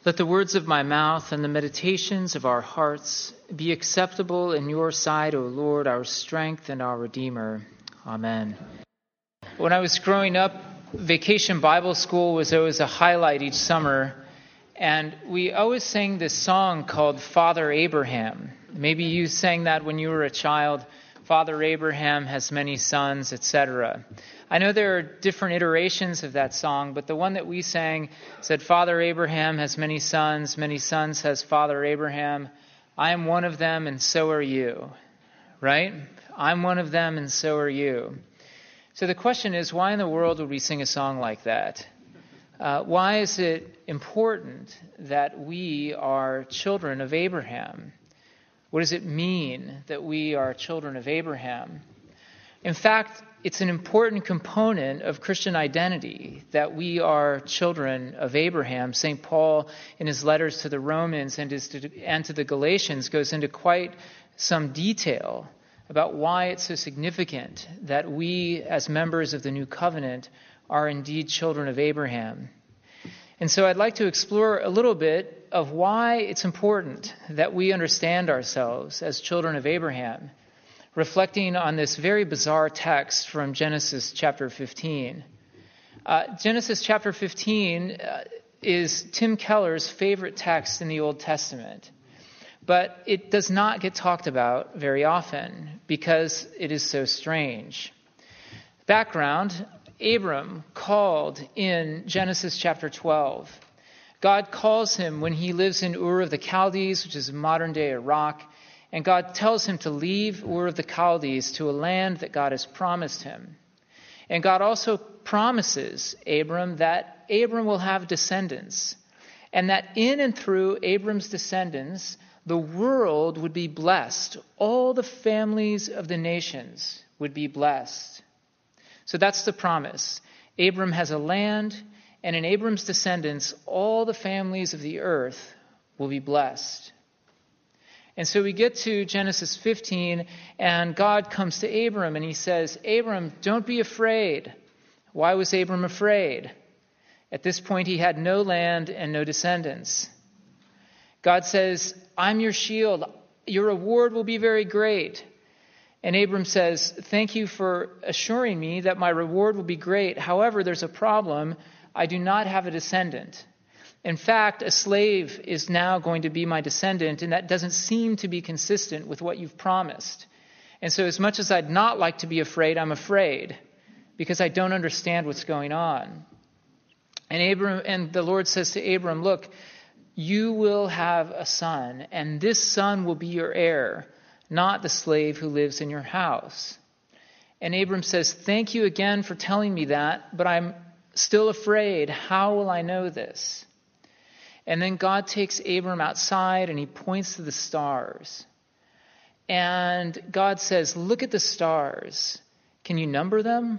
Let the words of my mouth and the meditations of our hearts be acceptable in your sight, O Lord, our strength and our Redeemer. Amen. When I was growing up, Vacation Bible School was always a highlight each summer, and we always sang this song called Father Abraham. Maybe you sang that when you were a child. Father Abraham has many sons, etc. I know there are different iterations of that song, but the one that we sang said, Father Abraham has many sons has Father Abraham. I am one of them, and so are you. Right? I'm one of them, and so are you. So the question is, why in the world would we sing a song like that? Why is it important that we are children of Abraham? What does it mean that we are children of Abraham? In fact, it's an important component of Christian identity that we are children of Abraham. St. Paul, in his letters to the Romans and to the Galatians, goes into quite some detail about why it's so significant that we, as members of the New Covenant, are indeed children of Abraham. And so I'd like to explore a little bit of why it's important that we understand ourselves as children of Abraham, reflecting on this very bizarre text from Genesis chapter 15. Genesis chapter 15 is Tim Keller's favorite text in the Old Testament, but it does not get talked about very often because it is so strange. Background: Abram called in Genesis chapter 12. God calls him when he lives in Ur of the Chaldees, which is modern-day Iraq, and God tells him to leave Ur of the Chaldees to a land that God has promised him. And God also promises Abram that Abram will have descendants, and that in and through Abram's descendants, the world would be blessed. All the families of the nations would be blessed. So that's the promise. Abram has a land, and in Abram's descendants, all the families of the earth will be blessed. And so we get to Genesis 15, and God comes to Abram, and he says, Abram, don't be afraid. Why was Abram afraid? At this point, he had no land and no descendants. God says, I'm your shield. Your reward will be very great. And Abram says, thank you for assuring me that my reward will be great. However, there's a problem. I do not have a descendant. In fact, a slave is now going to be my descendant, and that doesn't seem to be consistent with what you've promised. And so as much as I'd not like to be afraid, I'm afraid because I don't understand what's going on. And the Lord says to Abram, look, you will have a son, and this son will be your heir, not the slave who lives in your house. And Abram says, thank you again for telling me that, but I'm still afraid. How will I know this? And then God takes Abram outside and he points to the stars. And God says, look at the stars. Can you number them?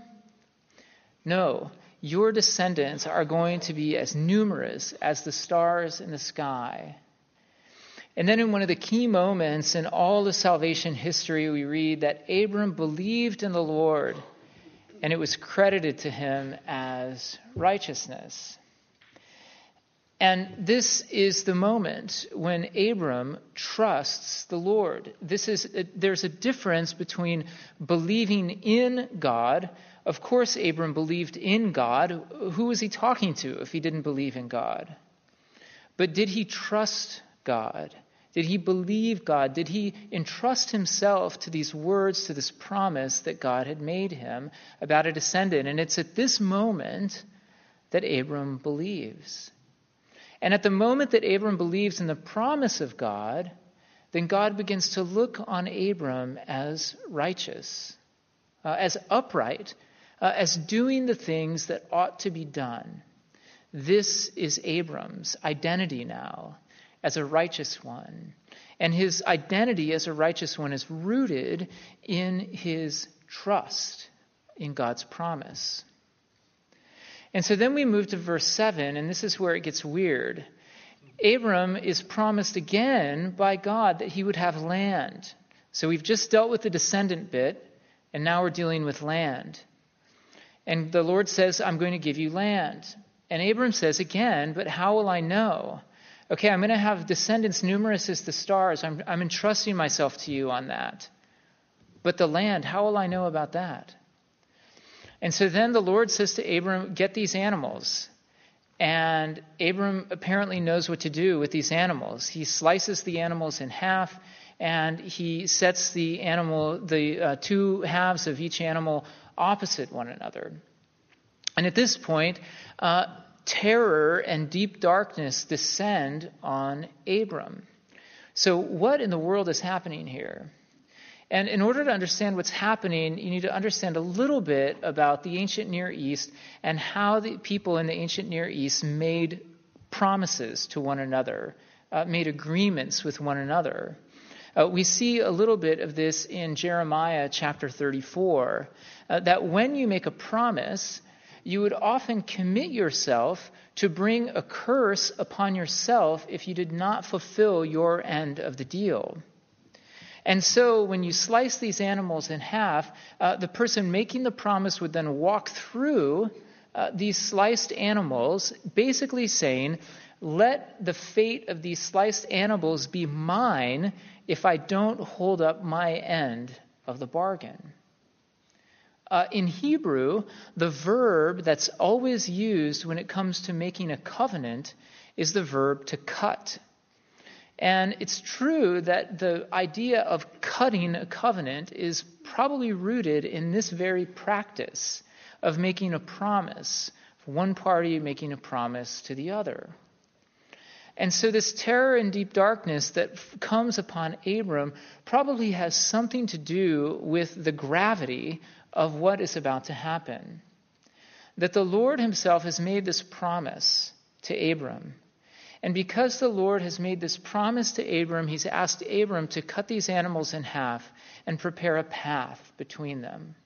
No. Your descendants are going to be as numerous as the stars in the sky. And then in one of the key moments in all of salvation history, we read that Abram believed in the Lord, and it was credited to him as righteousness. And this is the moment when Abram trusts the Lord. There's a difference between believing in God. Of course, Abram believed in God. Who was he talking to if he didn't believe in God? But did he trust God? Did he believe God? Did he entrust himself to these words, to this promise that God had made him about a descendant? And it's at this moment that Abram believes. And at the moment that Abram believes in the promise of God, then God begins to look on Abram as righteous, as upright, as doing the things that ought to be done. This is Abram's identity now, as a righteous one. And his identity as a righteous one is rooted in his trust in God's promise. And so then we move to verse 7, and this is where it gets weird. Abram is promised again by God that he would have land. So we've just dealt with the descendant bit, and now we're dealing with land. And the Lord says, I'm going to give you land. And Abram says again, but how will I know? Okay, I'm going to have descendants numerous as the stars. I'm entrusting myself to you on that. But the land, how will I know about that? And so then the Lord says to Abram, get these animals. And Abram apparently knows what to do with these animals. He slices the animals in half, and he sets the two halves of each animal opposite one another. And at this point, terror and deep darkness descend on Abram. So what in the world is happening here? And in order to understand what's happening, you need to understand a little bit about the ancient Near East and how the people in the ancient Near East made promises to one another, made agreements with one another. We see a little bit of this in Jeremiah chapter 34, that when you make a promise, you would often commit yourself to bring a curse upon yourself if you did not fulfill your end of the deal. And so when you slice these animals in half, the person making the promise would then walk through these sliced animals, basically saying, let the fate of these sliced animals be mine if I don't hold up my end of the bargain. In Hebrew, the verb that's always used when it comes to making a covenant is the verb to cut. And it's true that the idea of cutting a covenant is probably rooted in this very practice of making a promise, one party making a promise to the other. And so this terror and deep darkness that comes upon Abram probably has something to do with the gravity of what is about to happen. That the Lord himself has made this promise to Abram. And because the Lord has made this promise to Abram, he's asked Abram to cut these animals in half and prepare a path between them.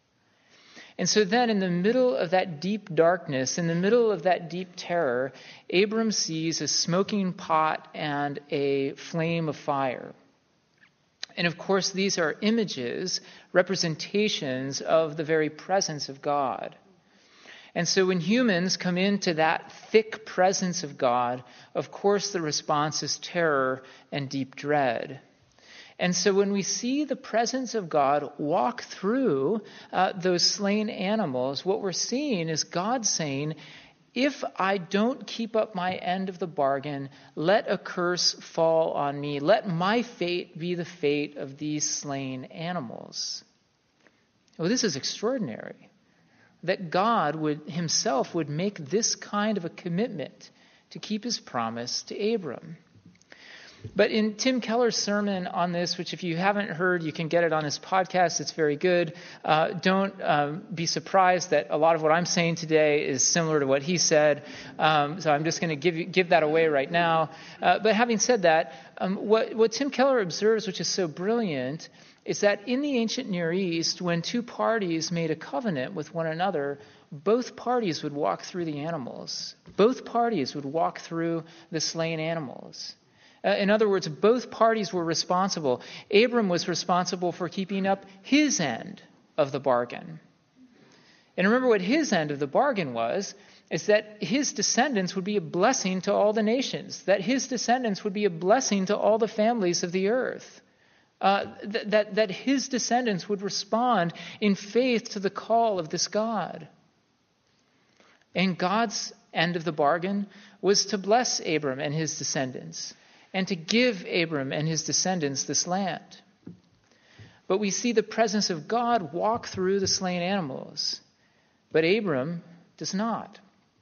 And so then in the middle of that deep darkness, in the middle of that deep terror, Abram sees a smoking pot and a flame of fire. And of course, these are images, representations of the very presence of God. And so when humans come into that thick presence of God, of course the response is terror and deep dread. And so when we see the presence of God walk through those slain animals, what we're seeing is God saying, if I don't keep up my end of the bargain, let a curse fall on me. Let my fate be the fate of these slain animals. Well, this is extraordinary. That God himself would make this kind of a commitment to keep his promise to Abram. But in Tim Keller's sermon on this, which if you haven't heard, you can get it on his podcast. It's very good. Don't be surprised that a lot of what I'm saying today is similar to what he said. So I'm just going to give that away right now. But having said that, what Tim Keller observes, which is so brilliant, is that in the ancient Near East, when two parties made a covenant with one another, both parties would walk through the animals. Both parties would walk through the slain animals. In other words, both parties were responsible. Abram was responsible for keeping up his end of the bargain. And remember what his end of the bargain was, is that his descendants would be a blessing to all the nations, that his descendants would be a blessing to all the families of the earth. That his descendants would respond in faith to the call of this God. And God's end of the bargain was to bless Abram and his descendants, and to give Abram and his descendants this land. But we see the presence of God walk through the slain animals, but Abram does not.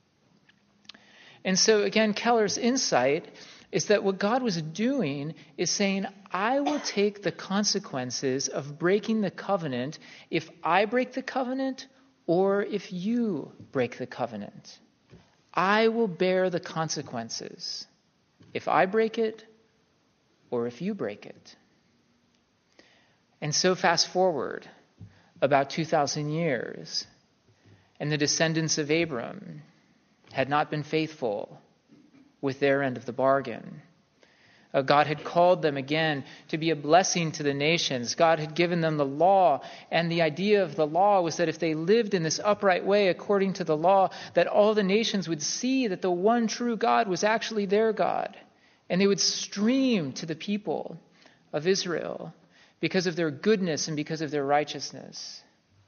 And so again, Keller's insight is that what God was doing is saying, I will take the consequences of breaking the covenant if I break the covenant or if you break the covenant. I will bear the consequences if I break it or if you break it. And so fast forward about 2,000 years, and the descendants of Abram had not been faithful with their end of the bargain. God had called them again to be a blessing to the nations. God had given them the law, and the idea of the law was that if they lived in this upright way according to the law, that all the nations would see that the one true God was actually their God. And they would stream to the people of Israel because of their goodness and because of their righteousness.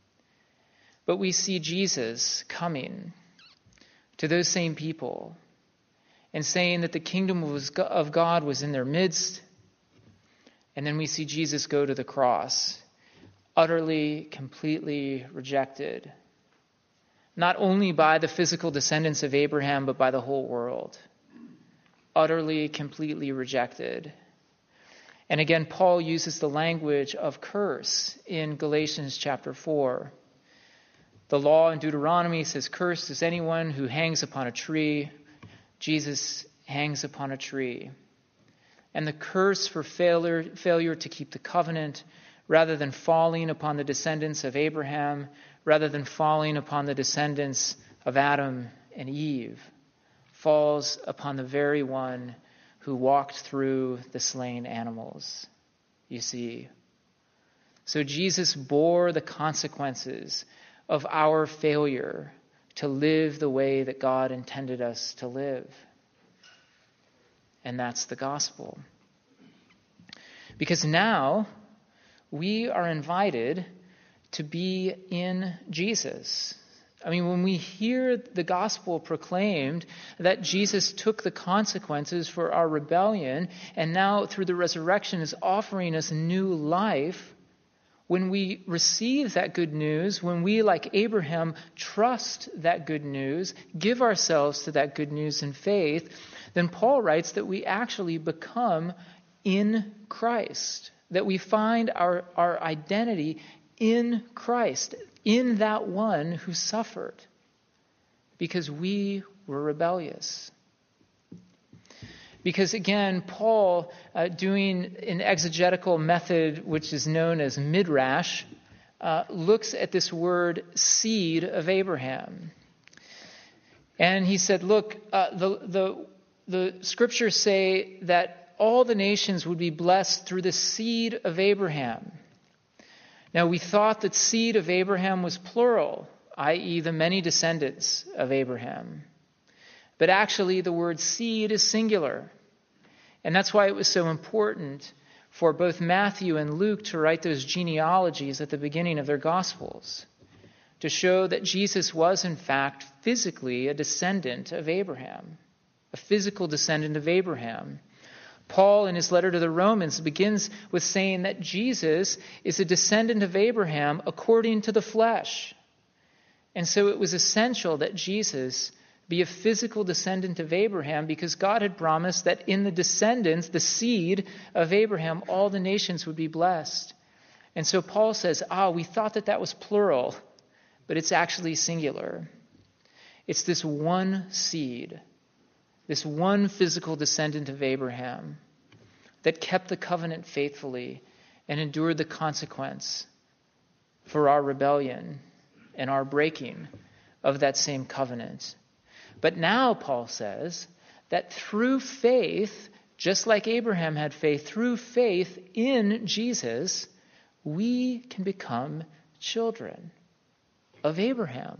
But we see Jesus coming to those same people and saying that the kingdom of God was in their midst. And then we see Jesus go to the cross, utterly, completely rejected, not only by the physical descendants of Abraham, but by the whole world. Utterly, completely rejected. And again, Paul uses the language of curse in Galatians chapter 4. The law in Deuteronomy says, "Cursed is anyone who hangs upon a tree." Jesus hangs upon a tree. And the curse for failure to keep the covenant, rather than falling upon the descendants of Abraham, rather than falling upon the descendants of Adam and Eve, falls upon the very one who walked through the slain animals, you see. So Jesus bore the consequences of our failure to live the way that God intended us to live. And that's the gospel. Because now we are invited to be in Jesus. I mean, when we hear the gospel proclaimed that Jesus took the consequences for our rebellion and now through the resurrection is offering us new life, when we receive that good news, when we, like Abraham, trust that good news, give ourselves to that good news in faith, then Paul writes that we actually become in Christ, that we find our identity in Christ, in that one who suffered, because we were rebellious. Because again, Paul, doing an exegetical method which is known as midrash, looks at this word seed of Abraham. And he said, look, the scriptures say that all the nations would be blessed through the seed of Abraham. Now, we thought that seed of Abraham was plural, i.e. the many descendants of Abraham. But actually, the word seed is singular. And that's why it was so important for both Matthew and Luke to write those genealogies at the beginning of their Gospels, to show that Jesus was, in fact, physically a descendant of Abraham, a physical descendant of Abraham. Paul, in his letter to the Romans, begins with saying that Jesus is a descendant of Abraham according to the flesh. And so it was essential that Jesus be a physical descendant of Abraham, because God had promised that in the descendants, the seed of Abraham, all the nations would be blessed. And so Paul says, we thought that was plural, but it's actually singular. It's this one seed, this one physical descendant of Abraham that kept the covenant faithfully and endured the consequence for our rebellion and our breaking of that same covenant. But now, Paul says, that through faith, just like Abraham had faith, through faith in Jesus, we can become children of Abraham.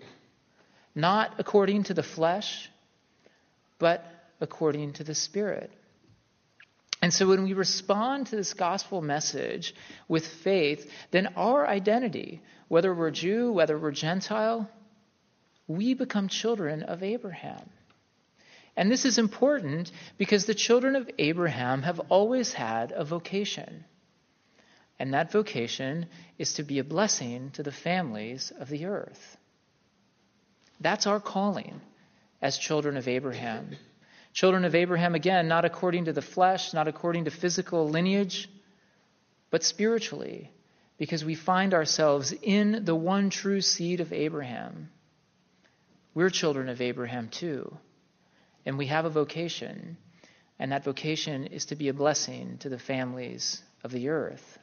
Not according to the flesh, but according to the Spirit. And so when we respond to this gospel message with faith, then our identity, whether we're Jew, whether we're Gentile, we become children of Abraham. And this is important because the children of Abraham have always had a vocation. And that vocation is to be a blessing to the families of the earth. That's our calling as children of Abraham. Children of Abraham, again, not according to the flesh, not according to physical lineage, but spiritually, because we find ourselves in the one true seed of Abraham. We're children of Abraham too, and we have a vocation, and that vocation is to be a blessing to the families of the earth.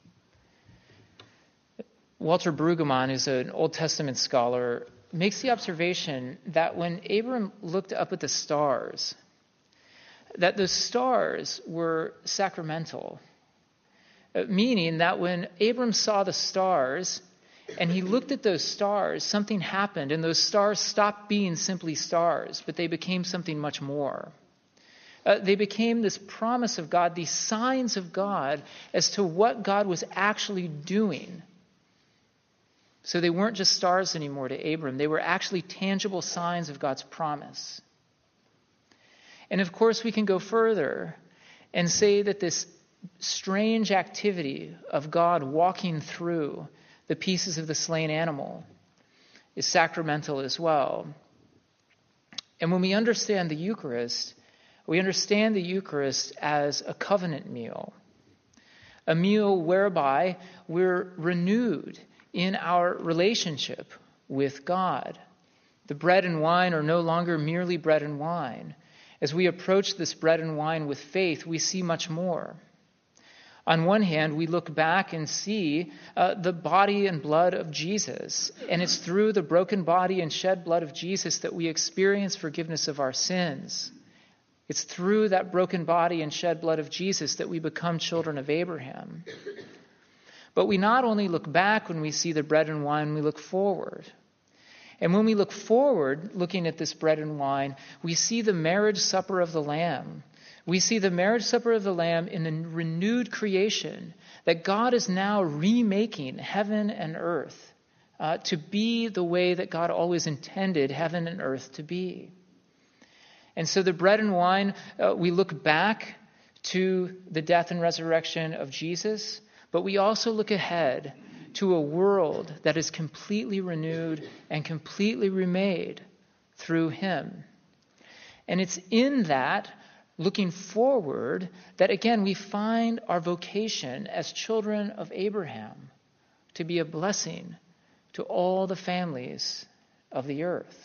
Walter Brueggemann, who's an Old Testament scholar, makes the observation that when Abram looked up at the stars, that the stars were sacramental, meaning that when Abram saw the stars, and he looked at those stars, something happened, and those stars stopped being simply stars, but they became something much more. They became this promise of God, these signs of God as to what God was actually doing. So they weren't just stars anymore to Abram. They were actually tangible signs of God's promise. And of course, we can go further and say that this strange activity of God walking through the pieces of the slain animal is sacramental as well. And when we understand the Eucharist, we understand the Eucharist as a covenant meal, a meal whereby we're renewed in our relationship with God. The bread and wine are no longer merely bread and wine. As we approach this bread and wine with faith, we see much more. On one hand, we look back and see the body and blood of Jesus, and it's through the broken body and shed blood of Jesus that we experience forgiveness of our sins. It's through that broken body and shed blood of Jesus that we become children of Abraham. But we not only look back when we see the bread and wine, we look forward. And when we look forward, looking at this bread and wine, we see the marriage supper of the Lamb. We see the marriage supper of the Lamb in a renewed creation, that God is now remaking heaven and earth to be the way that God always intended heaven and earth to be. And so the bread and wine, we look back to the death and resurrection of Jesus, but we also look ahead to a world that is completely renewed and completely remade through him. And it's in that, looking forward, that again we find our vocation as children of Abraham to be a blessing to all the families of the earth.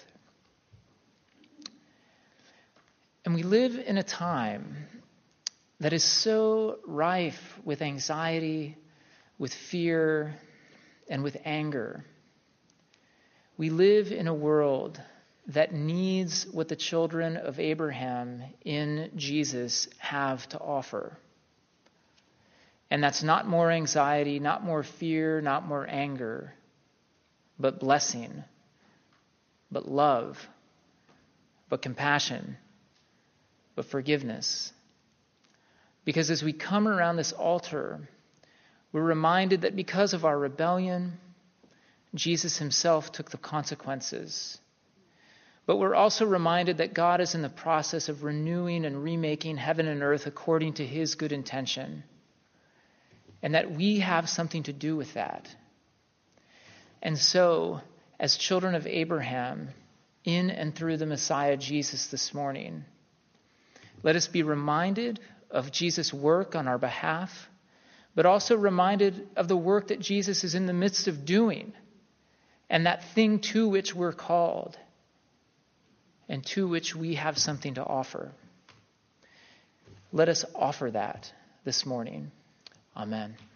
And we live in a time that is so rife with anxiety, with fear, and with anger. We live in a world that needs what the children of Abraham in Jesus have to offer. And that's not more anxiety, not more fear, not more anger, but blessing, but love, but compassion, but forgiveness. Because as we come around this altar, we're reminded that because of our rebellion, Jesus himself took the consequences. But we're also reminded that God is in the process of renewing and remaking heaven and earth according to his good intention, and that we have something to do with that. And so, as children of Abraham, in and through the Messiah Jesus this morning, let us be reminded of Jesus' work on our behalf, but also reminded of the work that Jesus is in the midst of doing, and that thing to which we're called, and to which we have something to offer. Let us offer that this morning. Amen.